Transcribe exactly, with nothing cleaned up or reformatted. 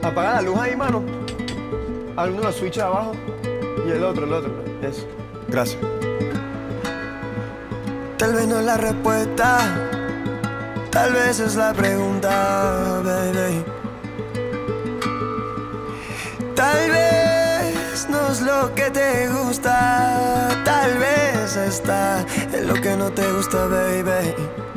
Apaga la luz ahí, mano. Haz uno de los switches de abajo y el otro, el otro. Eso. Gracias. Tal vez no es la respuesta, tal vez es la pregunta, baby. Tal vez no es lo que te gusta, tal vez está en lo que no te gusta, baby.